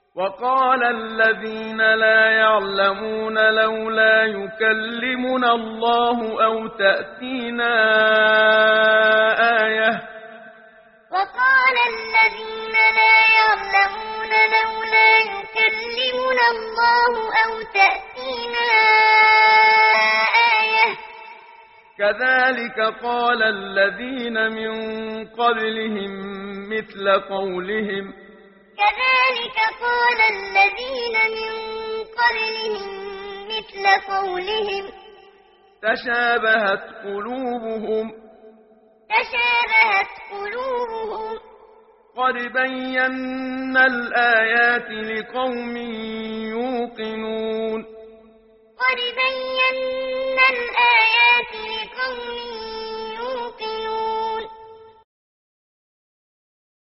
وقال الذين لا يعلمون لولا يكلمنا الله أو تأتينا آية وقال الذين لا يعلمون لولا يكلمنا الله أو تأتينا آية كذلك قال الذين من قبلهم مثل قولهم كذلك قال الذين من قبلهم مثل قولهم تشابهت قلوبهم قد بينا الآيات لقوم يوقنون قد بينا الآيات لقوم